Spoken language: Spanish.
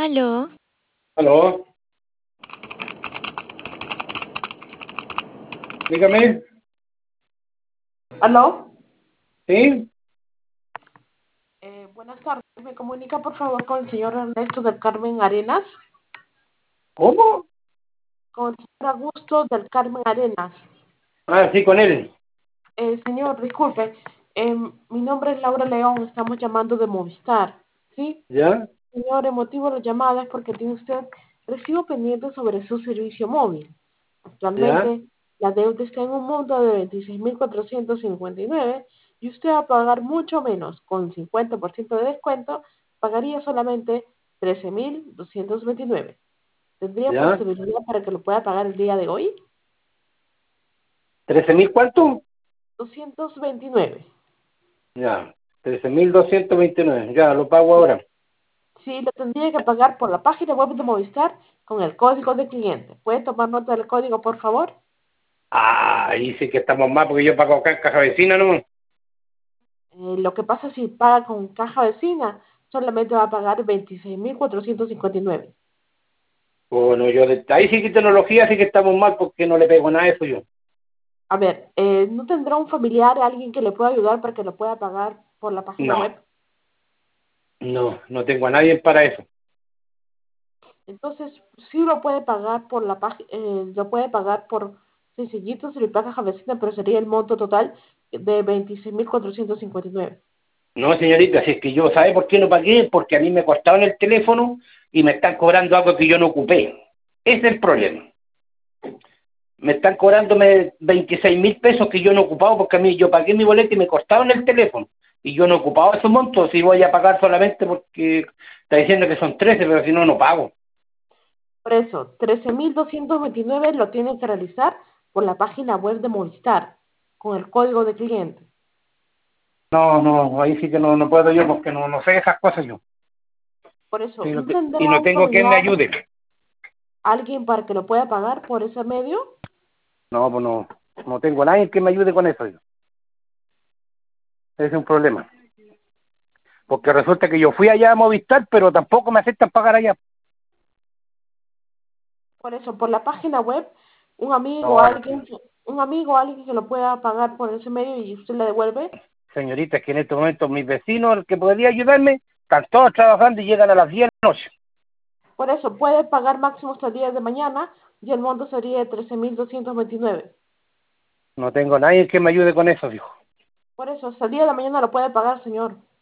Aló, Aló, dígame, ¿Aló? ¿sí? Buenas tardes. ¿Me comunica por favor con el señor Ernesto del Carmen Arenas? ¿Cómo? Con el señor Augusto del Carmen Arenas. Ah, sí, con él. Señor, disculpe. Mi nombre es Laura León. Estamos llamando de Movistar. ¿Sí? ¿Ya? Señor, el motivo de la llamada es porque tiene usted recibo pendiente sobre su servicio móvil. ¿Ya? Actualmente, la deuda está en un monto de 26.459 y usted va a pagar mucho menos. Con 50% de descuento, pagaría solamente 13.229. ¿Tendría ¿Ya? posibilidad para que lo pueda pagar el día de hoy? ¿13.000 cuánto? 229. Ya, 13.229. Ya, lo pago ahora. Sí, lo tendría que pagar por la página web de Movistar con el código de cliente. ¿Puede tomar nota del código, por favor? Ah, ahí sí que estamos mal porque yo pago acá en Caja Vecina, ¿no? Lo que pasa si paga con caja vecina, solamente va a pagar 26.459. Bueno, ahí sí que tecnología sí que estamos mal porque no le pego nada a eso yo. A ver, ¿no tendrá un familiar, alguien que le pueda ayudar para que lo pueda pagar por la página No, web? no tengo a nadie para eso. Entonces, sí lo puede pagar por la página, lo puede pagar por sencillito, se le paga caja vecina, pero sería el monto total de 26.459. No, señorita, si es que yo, ¿sabe por qué no pagué? Porque a mí me cortaron el teléfono y me están cobrando algo que yo no ocupé. Ese es el problema. Me están cobrándome 26.000 pesos que yo no he ocupado porque a mí yo pagué mi boleto y me cortaron el teléfono y yo no he ocupado esos montos. Si voy a pagar solamente porque está diciendo que son 13, pero si no, no pago. Por eso, 13.229 lo tiene que realizar por la página web de Movistar, con el código de cliente. No, ahí sí que no puedo yo porque no sé esas cosas yo. Por eso, Sí, ¿no tendrá y no un tengo quien me familiar, ayude. alguien para que lo pueda pagar por ese medio? No, pues no tengo nadie que me ayude con eso yo. Ese es un problema. Porque resulta que yo fui allá a Movistar, pero tampoco me aceptan pagar allá. Por eso, por la página web, No, un amigo, alguien que lo pueda pagar por ese medio y usted le devuelve. señorita, es que en estos momentos mis vecinos, el que podría ayudarme, están todos trabajando y llegan a las 10 de la noche. Por eso, puede pagar máximo hasta el día de mañana y el monto sería de 13.229. No tengo nadie que me ayude con eso, dijo. Por eso, hasta el día de mañana lo puede pagar, señor.